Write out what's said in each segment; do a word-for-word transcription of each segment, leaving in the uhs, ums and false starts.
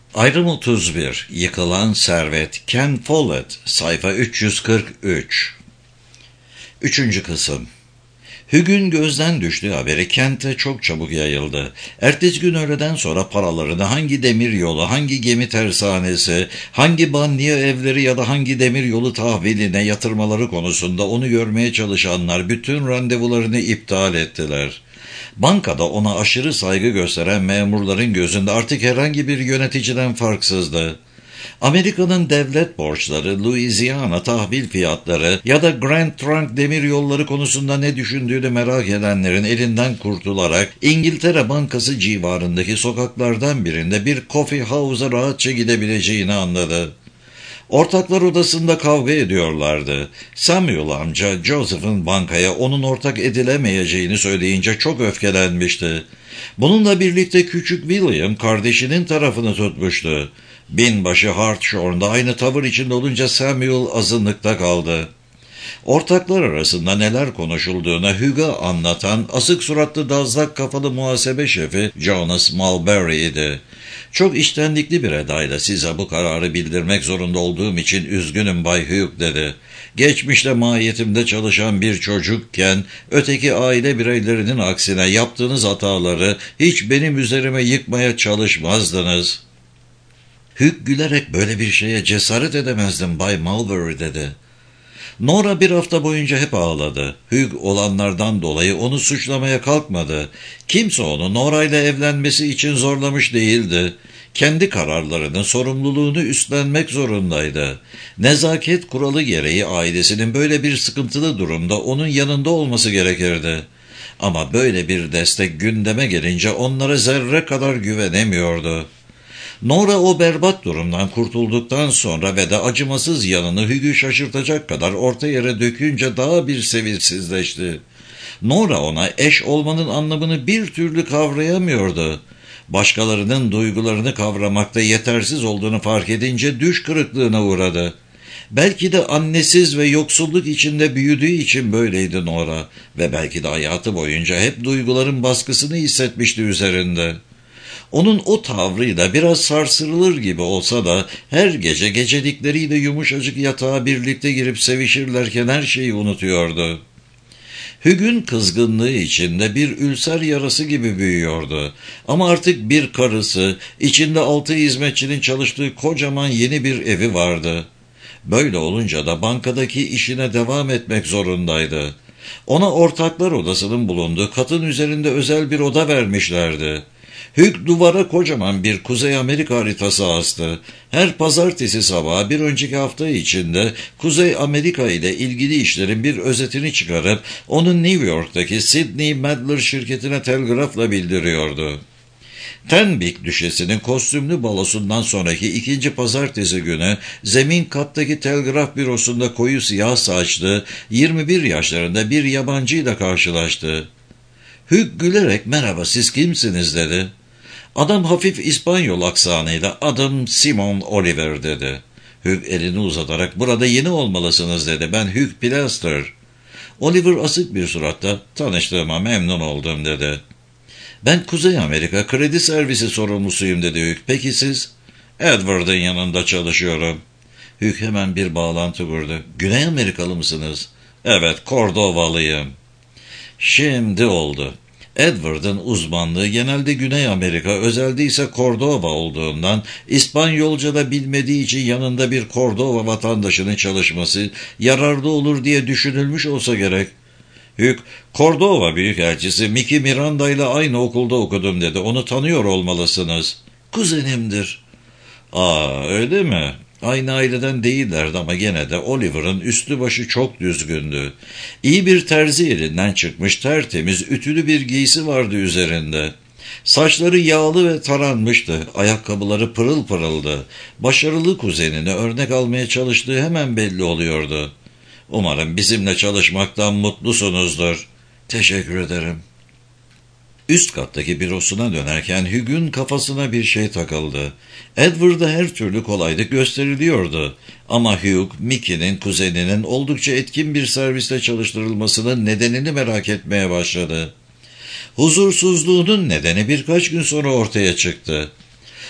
Ayrım otuz bir. Yıkılan Servet. Ken Follett. Sayfa üç yüz kırk üç. Üçüncü kısım. Hugh'un gözden düştüğü haberi kente çok çabuk yayıldı. Ertesi gün öğleden sonra paralarını hangi demiryolu, hangi gemi tersanesi, hangi banliye evleri ya da hangi demiryolu tahviline yatırmaları konusunda onu görmeye çalışanlar bütün randevularını iptal ettiler. Bankada ona aşırı saygı gösteren memurların gözünde artık herhangi bir yöneticiden farksızdı. Amerika'nın devlet borçları, Louisiana tahvil fiyatları ya da Grand Trunk demiryolları konusunda ne düşündüğünü merak edenlerin elinden kurtularak İngiltere Bankası civarındaki sokaklardan birinde bir coffee house'a rahatça gidebileceğini anladı. Ortaklar odasında kavga ediyorlardı. Samuel amca Joseph'ın bankaya onun ortak edilemeyeceğini söyleyince çok öfkelenmişti. Bununla birlikte küçük William kardeşinin tarafını tutmuştu. Binbaşı Hartshorn'da aynı tavır içinde olunca Samuel azınlıkta kaldı. Ortaklar arasında neler konuşulduğunu Hugh'a anlatan asık suratlı dazlak kafalı muhasebe şefi Jonas Mulberry idi. Çok içtenlikli bir edayla size bu kararı bildirmek zorunda olduğum için üzgünüm Bay Hugh dedi. Geçmişte mahiyetimde çalışan bir çocukken öteki aile bireylerinin aksine yaptığınız hataları hiç benim üzerime yıkmaya çalışmazdınız. Hugh gülerek böyle bir şeye cesaret edemezdim Bay Mulberry dedi. Nora bir hafta boyunca hep ağladı. Hugh olanlardan dolayı onu suçlamaya kalkmadı. Kimse onu Nora ile evlenmesi için zorlamış değildi. Kendi kararlarının sorumluluğunu üstlenmek zorundaydı. Nezaket kuralı gereği ailesinin böyle bir sıkıntılı durumda onun yanında olması gerekirdi. Ama böyle bir destek gündeme gelince onlara zerre kadar güvenemiyordu. Nora o berbat durumdan kurtulduktan sonra ve de acımasız yanını Hugh'u şaşırtacak kadar orta yere dökünce daha bir sevimsizleşti. Nora ona eş olmanın anlamını bir türlü kavrayamıyordu. Başkalarının duygularını kavramakta yetersiz olduğunu fark edince düş kırıklığına uğradı. Belki de annesiz ve yoksulluk içinde büyüdüğü için böyleydi Nora ve belki de hayatı boyunca hep duyguların baskısını hissetmişti üzerinde. Onun o tavrıyla biraz sarsılır gibi olsa da her gece gecelikleriyle yumuşacık yatağa birlikte girip sevişirlerken her şeyi unutuyordu. Hugh'un kızgınlığı içinde bir ülser yarası gibi büyüyordu. Ama artık bir karısı, içinde altı hizmetçinin çalıştığı kocaman yeni bir evi vardı. Böyle olunca da bankadaki işine devam etmek zorundaydı. Ona ortaklar odasının bulunduğu katın üzerinde özel bir oda vermişlerdi. Hugh duvara kocaman bir Kuzey Amerika haritası astı. Her pazartesi sabahı bir önceki hafta içinde Kuzey Amerika ile ilgili işlerin bir özetini çıkarıp onun New York'taki Sidney Madler şirketine telgrafla bildiriyordu. Tenbik düşesinin kostümlü balosundan sonraki ikinci pazartesi günü zemin kattaki telgraf bürosunda koyu siyah saçlı yirmi bir yaşlarında bir yabancıyla karşılaştı. Hugh gülerek merhaba siz kimsiniz dedi. Adam hafif İspanyol aksanıyla adım Simon Oliver dedi. Hugh elini uzatarak burada yeni olmalısınız dedi. Ben Hugh Plaster. Oliver asık bir suratla tanıştığıma memnun oldum dedi. Ben Kuzey Amerika kredi servisi sorumlusuyum dedi Hugh. Peki siz? Edward'ın yanında çalışıyorum. Hugh hemen bir bağlantı kurdu. Güney Amerikalı mısınız? Evet, Cordovalıyım. Şimdi oldu. Edward'ın uzmanlığı genelde Güney Amerika, özelde ise Cordova olduğundan İspanyolca da bilmediği için yanında bir Cordova vatandaşının çalışması yararlı olur diye düşünülmüş olsa gerek. Hugh, Cordova Büyükelçisi Mickey Miranda ile aynı okulda okudum dedi. Onu tanıyor olmalısınız. Kuzenimdir. Aa, öyle mi? Aynı aileden değillerdi ama gene de Oliver'ın üstü başı çok düzgündü. İyi bir terzi elinden çıkmış tertemiz ütülü bir giysi vardı üzerinde. Saçları yağlı ve taranmıştı. Ayakkabıları pırıl pırıldı. Başarılı kuzenini örnek almaya çalıştığı hemen belli oluyordu. Umarım bizimle çalışmaktan mutlusunuzdur. Teşekkür ederim. Üst kattaki bürosuna dönerken Hugh'un kafasına bir şey takıldı. Edward'a her türlü kolaylık gösteriliyordu. Ama Hugh, Mickey'nin kuzeninin oldukça etkin bir serviste çalıştırılmasının nedenini merak etmeye başladı. Huzursuzluğunun nedeni birkaç gün sonra ortaya çıktı.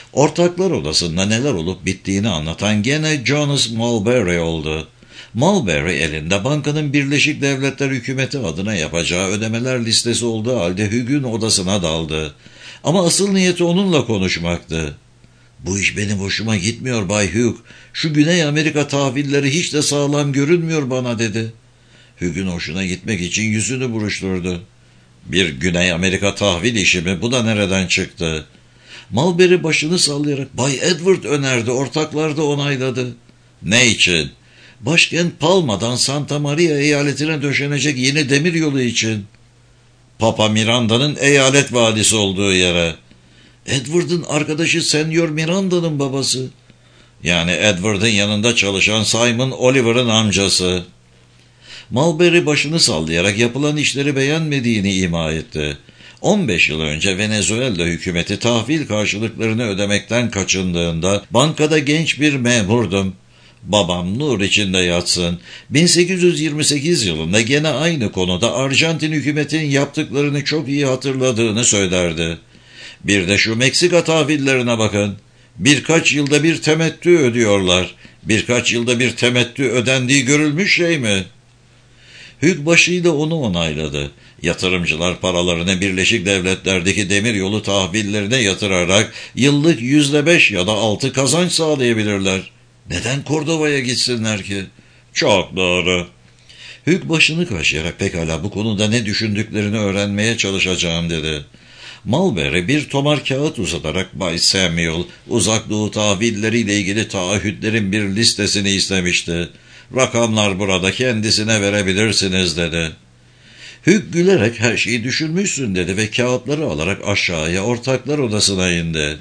Ortaklar odasında neler olup bittiğini anlatan gene Jonas Mulberry oldu. Mulberry elinde bankanın Birleşik Devletler Hükümeti adına yapacağı ödemeler listesi olduğu halde Hug'un odasına daldı. Ama asıl niyeti onunla konuşmaktı. "Bu iş benim hoşuma gitmiyor Bay Hugh. Şu Güney Amerika tahvilleri hiç de sağlam görünmüyor bana," dedi. Hug'un hoşuna gitmek için yüzünü buruşturdu. "Bir Güney Amerika tahvil işi mi? Bu da nereden çıktı?" Mulberry başını sallayarak "Bay Edward önerdi, ortaklar da onayladı." "Ne için?" "Başkent Palma'dan Santa Maria eyaletine döşenecek yeni demiryolu için." "Papa Miranda'nın eyalet valisi olduğu yere." "Edward'ın arkadaşı Senyor Miranda'nın babası." "Yani Edward'ın yanında çalışan Simon Oliver'ın amcası." Mulberry başını sallayarak yapılan işleri beğenmediğini ima etti. on beş yıl önce Venezuela hükümeti tahvil karşılıklarını ödemekten kaçındığında bankada genç bir memurdum. Babam nur içinde yatsın, bin sekiz yüz yirmi sekiz yılında gene aynı konuda Arjantin hükümetinin yaptıklarını çok iyi hatırladığını söylerdi. "Bir de şu Meksika tahvillerine bakın. Birkaç yılda bir temettü ödüyorlar. Birkaç yılda bir temettü ödendiği görülmüş şey mi?" Hugh başıyla onu onayladı. Yatırımcılar paralarını Birleşik Devletler'deki demiryolu tahvillerine yatırarak yıllık yüzde beş ya da altı kazanç sağlayabilirler. Neden Kordova'ya gitsinler ki? Çok doğru. Hugh başını kaşıyarak pekala bu konuda ne düşündüklerini öğrenmeye çalışacağım dedi. Mulberry bir tomar kağıt uzatarak Bay Samuel uzak doğu tahvilleriyle ilgili taahhütlerin bir listesini istemişti. "Rakamlar burada, kendisine verebilirsiniz," dedi. Hugh gülerek "Her şeyi düşünmüşsün," dedi ve kağıtları alarak aşağıya ortaklar odasına indi.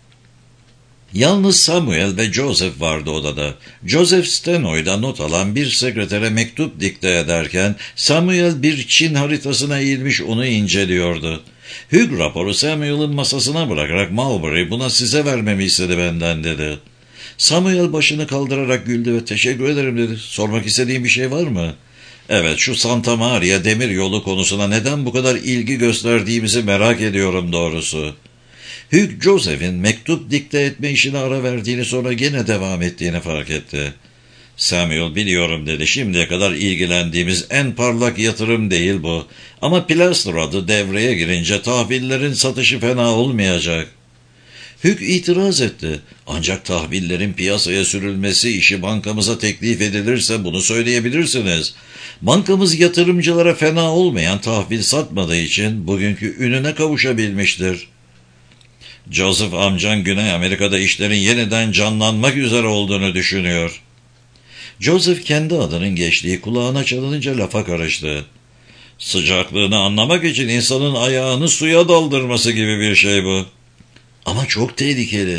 Yalnız Samuel ve Joseph vardı odada. Joseph stenoyda not alan bir sekretere mektup dikte ederken Samuel bir Çin haritasına eğilmiş onu inceliyordu. Hugh raporu Samuel'ın masasına bırakarak "Mulberry buna size vermemi istedi benden," dedi. Samuel başını kaldırarak güldü ve "Teşekkür ederim," dedi. "Sormak istediğin bir şey var mı?" "Evet, şu Santa Maria demiryolu konusuna neden bu kadar ilgi gösterdiğimizi merak ediyorum doğrusu." Hugh, Joseph'in mektup dikte etme işine ara verdiğini sonra gene devam ettiğini fark etti. "Samuel, biliyorum," dedi. "Şimdiye kadar ilgilendiğimiz en parlak yatırım değil bu. Ama Plaster adı devreye girince tahvillerin satışı fena olmayacak." Hugh itiraz etti. "Ancak tahvillerin piyasaya sürülmesi işi bankamıza teklif edilirse bunu söyleyebilirsiniz. Bankamız yatırımcılara fena olmayan tahvil satmadığı için bugünkü ününe kavuşabilmiştir." "Joseph amcan Güney Amerika'da işlerin yeniden canlanmak üzere olduğunu düşünüyor." Joseph kendi adının geçtiği kulağına çalınınca lafa karıştı. "Sıcaklığını anlamak için insanın ayağını suya daldırması gibi bir şey bu." "Ama çok tehlikeli."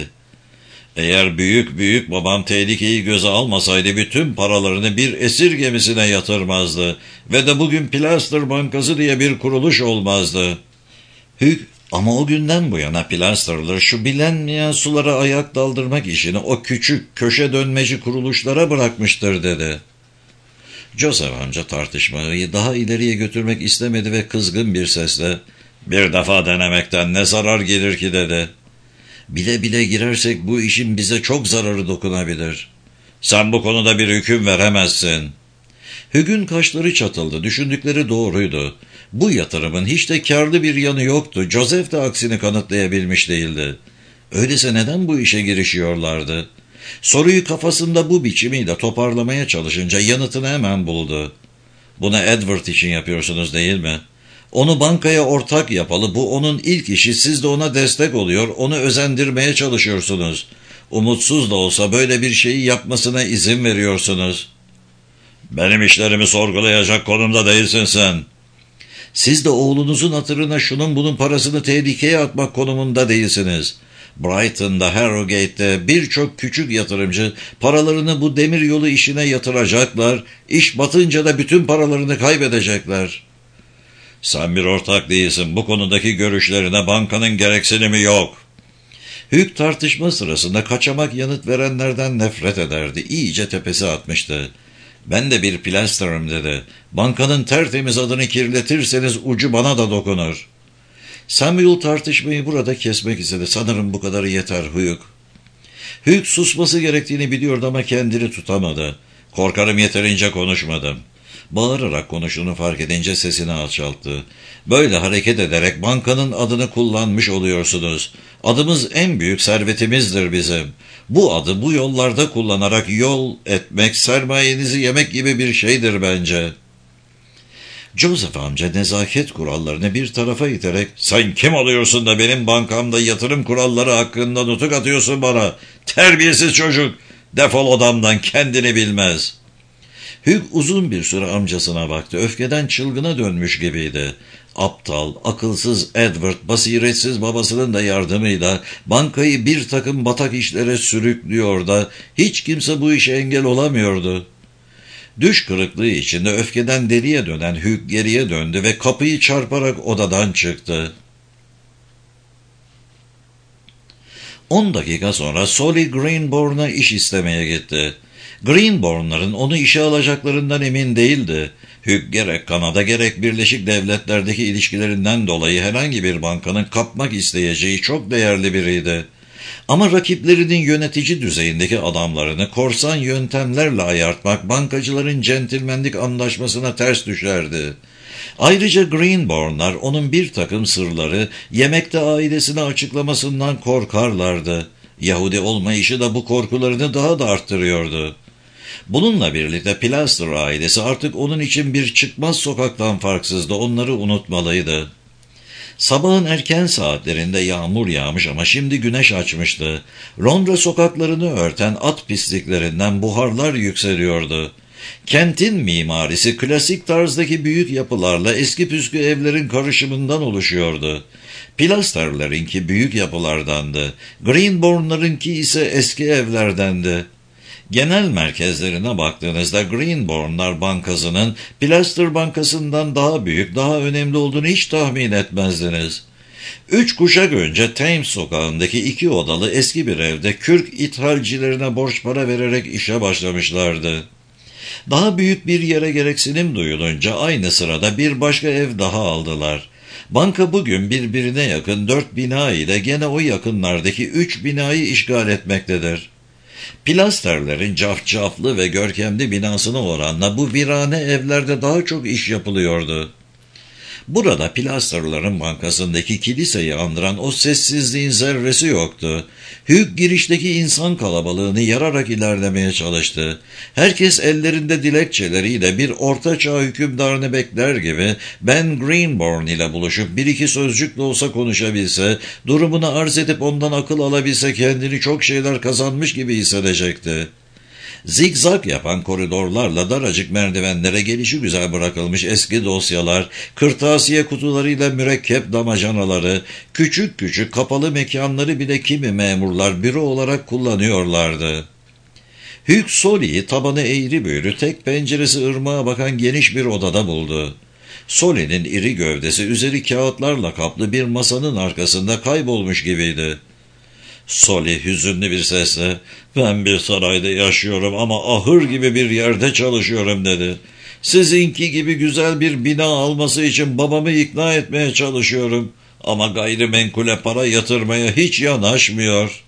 "Eğer büyük büyük babam tehlikeyi göze almasaydı bütün paralarını bir esir gemisine yatırmazdı ve de bugün Plaster Bankası diye bir kuruluş olmazdı." Hugh, "Ama o günden bu yana Plaster'lar şu bilinmeyen sulara ayak daldırmak işini o küçük köşe dönmeci kuruluşlara bırakmıştır," dedi. Joseph amca tartışmayı daha ileriye götürmek istemedi ve kızgın bir sesle "Bir defa denemekten ne zarar gelir ki," dedi. "Bile bile girersek bu işin bize çok zararı dokunabilir." "Sen bu konuda bir hüküm veremezsin." Hugh'un kaşları çatıldı. Düşündükleri doğruydu. Bu yatırımın hiç de kârlı bir yanı yoktu. Joseph de aksini kanıtlayabilmiş değildi. Öyleyse neden bu işe girişiyorlardı? Soruyu kafasında bu biçimiyle toparlamaya çalışınca yanıtını hemen buldu. "Bunu Edward için yapıyorsunuz değil mi? Onu bankaya ortak yapalı, bu onun ilk işi, siz de ona destek oluyor, onu özendirmeye çalışıyorsunuz. Umutsuz da olsa böyle bir şeyi yapmasına izin veriyorsunuz." "Benim işlerimi sorgulayacak konumda değilsin sen." "Siz de oğlunuzun hatırına şunun bunun parasını tehlikeye atmak konumunda değilsiniz. Brighton'da, Harrogate'de birçok küçük yatırımcı paralarını bu demiryolu işine yatıracaklar, iş batınca da bütün paralarını kaybedecekler." "Sen bir ortak değilsin, bu konudaki görüşlerine bankanın gereksinimi yok." Hugh tartışma sırasında kaçamak yanıt verenlerden nefret ederdi. İyice tepesi atmıştı. "Ben de bir Plaster'ım," dedi. "Bankanın tertemiz adını kirletirseniz ucu bana da dokunur." Samuel tartışmayı burada kesmek istedi. Sanırım bu kadarı yeter Hugh. Hugh susması gerektiğini biliyordu ama kendini tutamadı. Korkarım yeterince konuşmadım. Bağırarak konuştuğunu fark edince sesini alçalttı. Böyle hareket ederek bankanın adını kullanmış oluyorsunuz. Adımız en büyük servetimizdir bizim. Bu adı bu yollarda kullanarak yol etmek, sermayenizi yemek gibi bir şeydir bence. Joseph amca nezaket kurallarını bir tarafa iterek "Sen kim oluyorsun da benim bankamda yatırım kuralları hakkında nutuk atıyorsun bana? Terbiyesiz çocuk! Defol odamdan, kendini bilmez." Hugh uzun bir süre amcasına baktı. Öfkeden çılgına dönmüş gibiydi. Aptal, akılsız Edward, basiretsiz babasının da yardımıyla bankayı bir takım batak işlere sürüklüyor da hiç kimse bu işe engel olamıyordu. Düş kırıklığı içinde öfkeden deliye dönen Hugh geriye döndü ve kapıyı çarparak odadan çıktı. On dakika sonra Solly Greenbourne'a iş istemeye gitti. Greenbourne'ların onu işe alacaklarından emin değildi. Hugh gerek Kanada gerek Birleşik Devletler'deki ilişkilerinden dolayı herhangi bir bankanın kapmak isteyeceği çok değerli biriydi. Ama rakiplerinin yönetici düzeyindeki adamlarını korsan yöntemlerle ayartmak bankacıların centilmenlik anlaşmasına ters düşerdi. Ayrıca Greenbourne'lar onun bir takım sırları yemekte ailesine açıklamasından korkarlardı. Yahudi olmayışı da bu korkularını daha da arttırıyordu. Bununla birlikte Pilaster ailesi artık onun için bir çıkmaz sokaktan farksızdı, onları unutmalıydı. Sabahın erken saatlerinde yağmur yağmış ama şimdi güneş açmıştı. Londra sokaklarını örten at pisliklerinden buharlar yükseliyordu. Kentin mimarisi klasik tarzdaki büyük yapılarla eski püskü evlerin karışımından oluşuyordu. Pilaster'lerinki büyük yapılardandı. Greenbourne'larınki ise eski evlerdendi. Genel merkezlerine baktığınızda Greenbourne'lar bankasının Pilaster Bankası'ndan daha büyük, daha önemli olduğunu hiç tahmin etmezdiniz. Üç kuşak önce Thames sokağındaki iki odalı eski bir evde kürk ithalcilerine borç para vererek işe başlamışlardı. Daha büyük bir yere gereksinim duyulunca aynı sırada bir başka ev daha aldılar. Banka bugün birbirine yakın dört bina ile gene o yakınlardaki üç binayı işgal etmektedir. Pilasterlerin cafcaflı ve görkemli binasına oranla bu virane evlerde daha çok iş yapılıyordu. Burada Pilasterların bankasındaki kiliseyi andıran o sessizliğin zerresi yoktu. Hugh girişteki insan kalabalığını yararak ilerlemeye çalıştı. Herkes ellerinde dilekçeleriyle bir ortaçağ hükümdarını bekler gibi Ben Greenbourne ile buluşup bir iki sözcük de olsa konuşabilse, durumunu arz edip ondan akıl alabilse kendini çok şeyler kazanmış gibi hissedecekti. Zigzag yapan koridorlarla daracık merdivenlere gelişigüzel bırakılmış eski dosyalar, kırtasiye kutularıyla mürekkep damacanaları, küçük küçük kapalı mekanları bile kimi memurlar büro olarak kullanıyorlardı. Hugh Solly'yi tabanı eğri büğrü tek penceresi ırmağa bakan geniş bir odada buldu. Solly'nin iri gövdesi üzeri kağıtlarla kaplı bir masanın arkasında kaybolmuş gibiydi. Solly hüzünlü bir sesle "Ben bir sarayda yaşıyorum ama ahır gibi bir yerde çalışıyorum" dedi. "Sizinki gibi güzel bir bina alması için babamı ikna etmeye çalışıyorum ama gayrimenkule para yatırmaya hiç yanaşmıyor."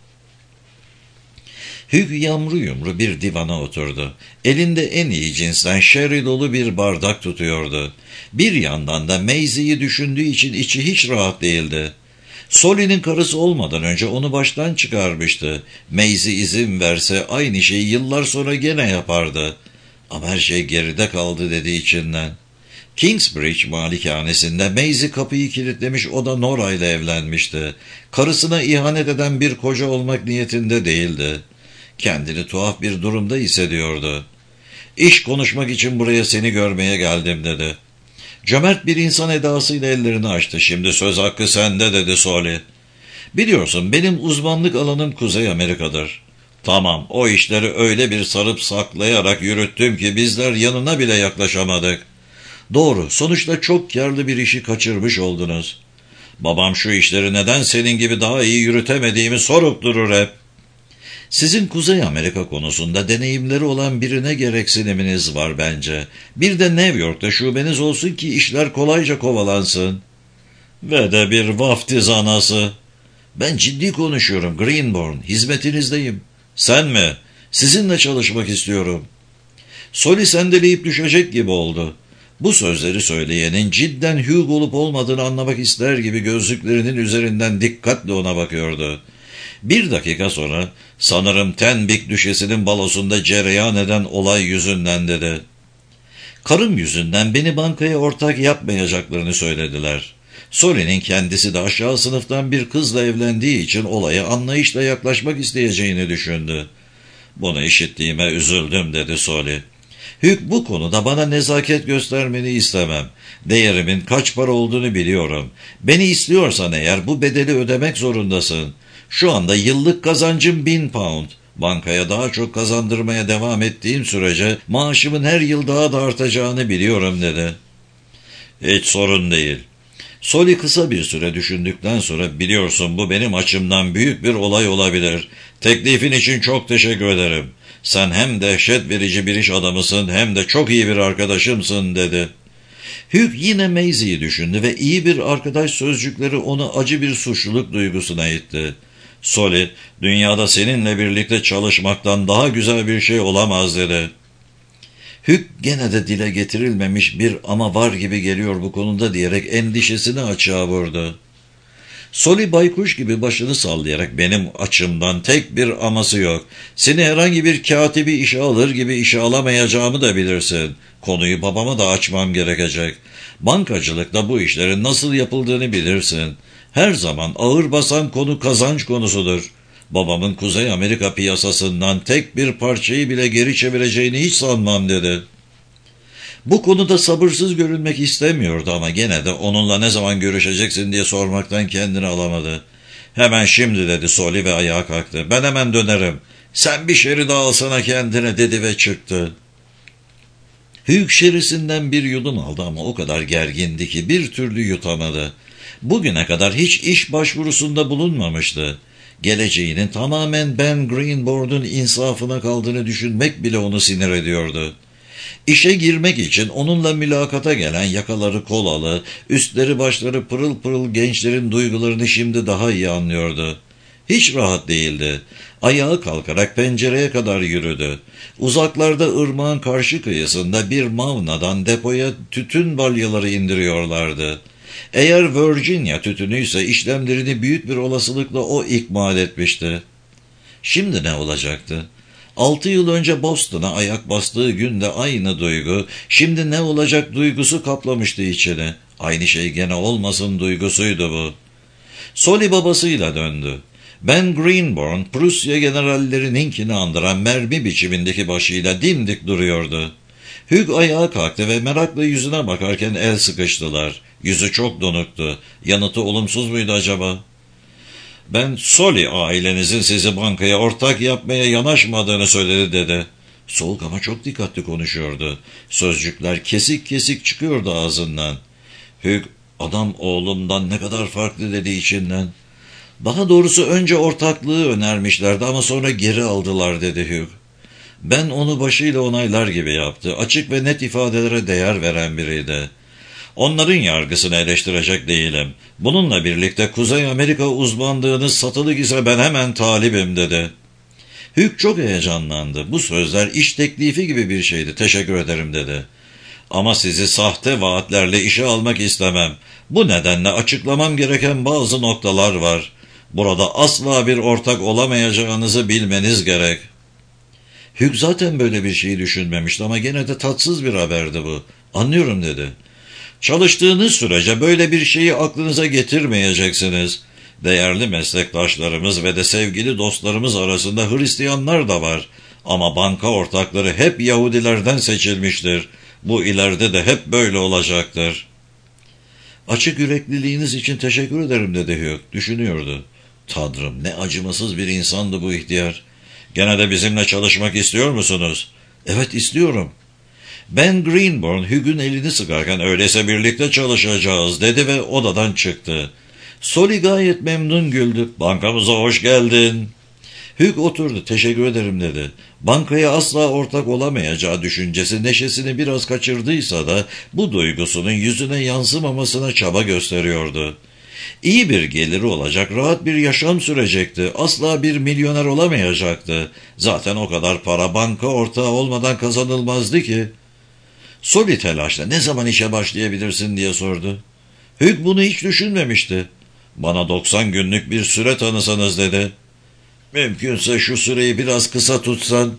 Hugh yamru yumru bir divana oturdu. Elinde en iyi cinsten sherry dolu bir bardak tutuyordu. Bir yandan da Maisie'yi düşündüğü için içi hiç rahat değildi. Solly'nin karısı olmadan önce onu baştan çıkarmıştı. Maisie izin verse aynı şeyi yıllar sonra gene yapardı. Ama her şey geride kaldı dedi içinden. Kingsbridge malikanesinde Maisie kapıyı kilitlemiş, o da Nora ile evlenmişti. Karısına ihanet eden bir koca olmak niyetinde değildi. Kendini tuhaf bir durumda hissediyordu. "İş konuşmak için buraya seni görmeye geldim" dedi. Cömert bir insan edasıyla ellerini açtı. "Şimdi söz hakkı sende" dedi Solly. "Biliyorsun benim uzmanlık alanım Kuzey Amerika'dır. Tamam, o işleri öyle bir sarıp saklayarak yürüttüm ki bizler yanına bile yaklaşamadık. Doğru, sonuçta çok karlı bir işi kaçırmış oldunuz. Babam şu işleri neden senin gibi daha iyi yürütemediğimi sorup durur hep. Sizin Kuzey Amerika konusunda deneyimleri olan birine gereksiniminiz var bence. Bir de New York'ta şubeniz olsun ki işler kolayca kovalansın." Ve de bir vaftiz anası. Ben ciddi konuşuyorum Greenborn, hizmetinizdeyim. Sen mi? Sizinle çalışmak istiyorum. Soli sendeleyip düşecek gibi oldu. Bu sözleri söyleyenin cidden Hugh olup olmadığını anlamak ister gibi gözlüklerinin üzerinden dikkatle ona bakıyordu. Bir dakika sonra sanırım Tenbik düşesinin balosunda cereyan eden olay yüzünden dedi. Karım yüzünden beni bankaya ortak yapmayacaklarını söylediler. Soli'nin kendisi de aşağı sınıftan bir kızla evlendiği için olaya anlayışla yaklaşmak isteyeceğini düşündü. Bunu işittiğime üzüldüm dedi Soli. Hugh, bu konuda bana nezaket göstermeni istemem. Değerimin kaç para olduğunu biliyorum. Beni istiyorsan eğer bu bedeli ödemek zorundasın. Şu anda yıllık kazancım bin pound. Bankaya daha çok kazandırmaya devam ettiğim sürece maaşımın her yıl daha da artacağını biliyorum dedi. Hiç sorun değil. Soli kısa bir süre düşündükten sonra biliyorsun bu benim açımdan büyük bir olay olabilir. Teklifin için çok teşekkür ederim. Sen hem dehşet verici bir iş adamısın hem de çok iyi bir arkadaşımsın dedi. Hugh yine Maisie'yi düşündü ve iyi bir arkadaş sözcükleri onu acı bir suçluluk duygusuna itti. Soli, dünyada seninle birlikte çalışmaktan daha güzel bir şey olamaz dedi. Hugh gene de dile getirilmemiş bir ama var gibi geliyor bu konuda diyerek endişesini açığa vurdu. Soli baykuş gibi başını sallayarak benim açımdan tek bir aması yok. Seni herhangi bir katibi işe alır gibi işe alamayacağımı da bilirsin. Konuyu babama da açmam gerekecek. Bankacılıkta bu işlerin nasıl yapıldığını bilirsin. Her zaman ağır basan konu kazanç konusudur. Babamın Kuzey Amerika piyasasından tek bir parçayı bile geri çevireceğini hiç sanmam dedi. Bu konuda sabırsız görünmek istemiyordu ama gene de onunla ne zaman görüşeceksin diye sormaktan kendini alamadı. Hemen şimdi dedi Soli ve ayağa kalktı. Ben hemen dönerim. Sen bir şeri daha alsana kendine dedi ve çıktı. Hugh şerisinden bir yudum aldı ama o kadar gergindi ki bir türlü yutamadı. Bugüne kadar hiç iş başvurusunda bulunmamıştı. Geleceğinin tamamen Ben Greenborn'un insafına kaldığını düşünmek bile onu sinir ediyordu. İşe girmek için onunla mülakata gelen yakaları kolalı, üstleri başları pırıl pırıl gençlerin duygularını şimdi daha iyi anlıyordu. Hiç rahat değildi. Ayağa kalkarak pencereye kadar yürüdü. Uzaklarda ırmağın karşı kıyısında bir mavnadan depoya tütün balyaları indiriyorlardı. Eğer Virginia tütünüyse işlemlerini büyük bir olasılıkla o ikmal etmişti. Şimdi ne olacaktı? Altı yıl önce Boston'a ayak bastığı günde aynı duygu, şimdi ne olacak duygusu kaplamıştı içini. Aynı şey gene olmasın duygusuydu bu. Soli babasıyla döndü. Ben Greenborn, Prusya generallerininkini andıran mermi biçimindeki başıyla dimdik duruyordu. Hugh ayağa kalktı ve merakla yüzüne bakarken el sıkıştılar. Yüzü çok donuktu. Yanıtı olumsuz muydu acaba? Ben Soli ailenizin sizi bankaya ortak yapmaya yanaşmadığını söyledi dedi. Soğuk ama çok dikkatli konuşuyordu. Sözcükler kesik kesik çıkıyordu ağzından. Hugh, adam oğlumdan ne kadar farklı dedi içinden. Daha doğrusu önce ortaklığı önermişlerdi ama sonra geri aldılar dedi Hugh. Ben onu başıyla onaylar gibi yaptı. Açık ve net ifadelere değer veren biriydi. Onların yargısını eleştirecek değilim. Bununla birlikte Kuzey Amerika uzmanlığınız satılık ise ben hemen talibim dedi. Hugh çok heyecanlandı. Bu sözler iş teklifi gibi bir şeydi. Teşekkür ederim dedi. Ama sizi sahte vaatlerle işe almak istemem. Bu nedenle açıklamam gereken bazı noktalar var. Burada asla bir ortak olamayacağınızı bilmeniz gerek. Hugh zaten böyle bir şeyi düşünmemişti ama gene de tatsız bir haberdi bu. Anlıyorum dedi. Çalıştığınız sürece böyle bir şeyi aklınıza getirmeyeceksiniz. Değerli meslektaşlarımız ve de sevgili dostlarımız arasında Hristiyanlar da var. Ama banka ortakları hep Yahudilerden seçilmiştir. Bu ileride de hep böyle olacaktır. Açık yürekliliğiniz için teşekkür ederim dedi Hugh. Düşünüyordu. Tanrım ne acımasız bir insandı bu ihtiyar. Gene de bizimle çalışmak istiyor musunuz? Evet istiyorum. Ben Greenborn Hugh'un elini sıkarken öyleyse birlikte çalışacağız dedi ve odadan çıktı. Soli gayet memnun güldü. Bankamıza hoş geldin. Hugh oturdu. Teşekkür ederim dedi. Bankaya asla ortak olamayacağı düşüncesi neşesini biraz kaçırdıysa da bu duygusunun yüzüne yansımamasına çaba gösteriyordu. İyi bir geliri olacak, rahat bir yaşam sürecekti. Asla bir milyoner olamayacaktı. Zaten o kadar para banka ortağı olmadan kazanılmazdı ki. Soli telaşla ne zaman işe başlayabilirsin diye sordu. Hugh bunu hiç düşünmemişti. Bana doksan günlük bir süre tanısanız dedi. Mümkünse şu süreyi biraz kısa tutsan.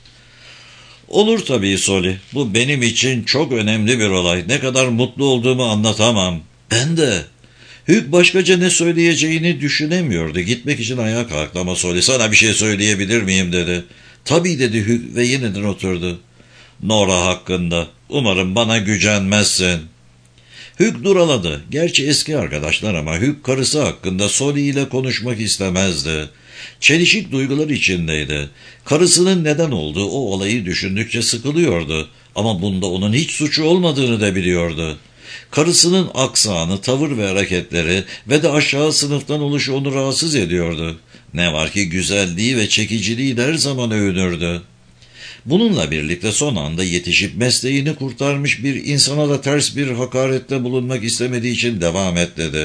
Olur tabii Soli. Bu benim için çok önemli bir olay. Ne kadar mutlu olduğumu anlatamam. Ben de. Hugh başkaca ne söyleyeceğini düşünemiyordu. Gitmek için ayağa kalktı ama Soli sana bir şey söyleyebilir miyim dedi. Tabii dedi Hugh ve yeniden oturdu. Nora hakkında. Umarım bana gücenmezsin. Hugh duraladı. Gerçi eski arkadaşlar ama Hugh karısı hakkında Soli ile konuşmak istemezdi. Çelişik duygular içindeydi. Karısının neden olduğu o olayı düşündükçe sıkılıyordu. Ama bunda onun hiç suçu olmadığını da biliyordu. Karısının aksanı, tavır ve hareketleri ve de aşağı sınıftan oluşu onu rahatsız ediyordu. Ne var ki güzelliği ve çekiciliği her zaman övünürdü. Bununla birlikte son anda yetişip mesleğini kurtarmış bir insana da ters bir hakarette bulunmak istemediği için devam et dedi.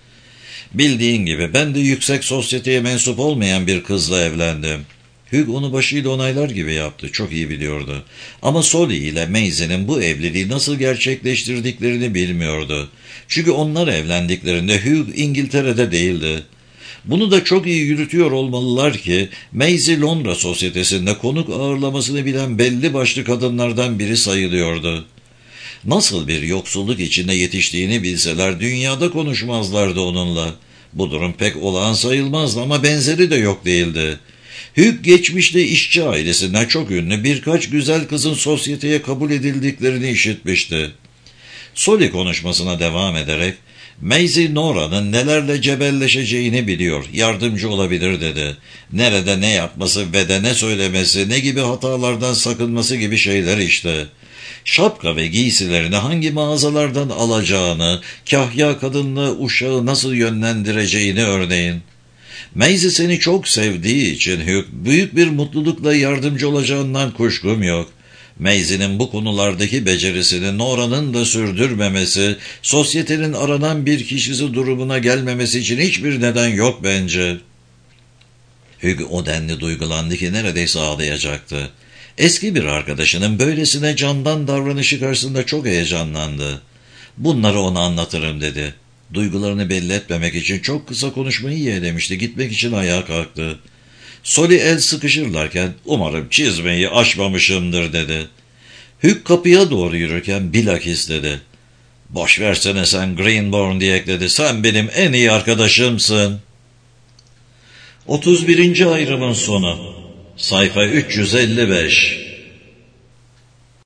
Bildiğin gibi ben de yüksek sosyeteye mensup olmayan bir kızla evlendim. Hugh onu başıyla onaylar gibi yaptı. Çok iyi biliyordu. Ama Soli ile Maisie'nin bu evliliği nasıl gerçekleştirdiklerini bilmiyordu. Çünkü onlar evlendiklerinde Hugh İngiltere'de değildi. Bunu da çok iyi yürütüyor olmalılar ki Maisie Londra sosyetesinde konuk ağırlamasını bilen belli başlı kadınlardan biri sayılıyordu. Nasıl bir yoksulluk içinde yetiştiğini bilseler dünyada konuşmazlardı onunla. Bu durum pek olağan sayılmazdı ama benzeri de yok değildi. Hugh geçmişte işçi ailesinden çok ünlü birkaç güzel kızın sosyeteye kabul edildiklerini işitmişti. Soli konuşmasına devam ederek, Maisie Nora'nın nelerle cebelleşeceğini biliyor, yardımcı olabilir dedi. Nerede ne yapması ve de ne söylemesi, ne gibi hatalardan sakınması gibi şeyler işte. Şapka ve giysilerini hangi mağazalardan alacağını, kahya kadınla uşağı nasıl yönlendireceğini örneğin. Maisie seni çok sevdiği için Hugh, büyük bir mutlulukla yardımcı olacağından kuşkum yok. Maisie'nin bu konulardaki becerisini Nora'nın da sürdürmemesi, sosyetenin aranan bir kişisi durumuna gelmemesi için hiçbir neden yok bence. Hugh o denli duygulandı ki neredeyse ağlayacaktı. Eski bir arkadaşının böylesine candan davranışı karşısında çok heyecanlandı. Bunları ona anlatırım dedi. Duygularını belli etmemek için çok kısa konuşmayı yeğlemişti. Gitmek için ayağa kalktı. Soli el sıkışırlarken umarım çizmeyi aşmamışımdır dedi. Hugh kapıya doğru yürürken bilakis dedi. Boş versene sen Greenbourne diye ekledi. Sen benim en iyi arkadaşımsın. otuz birinci ayrımın sonu. Sayfa üç yüz elli beş.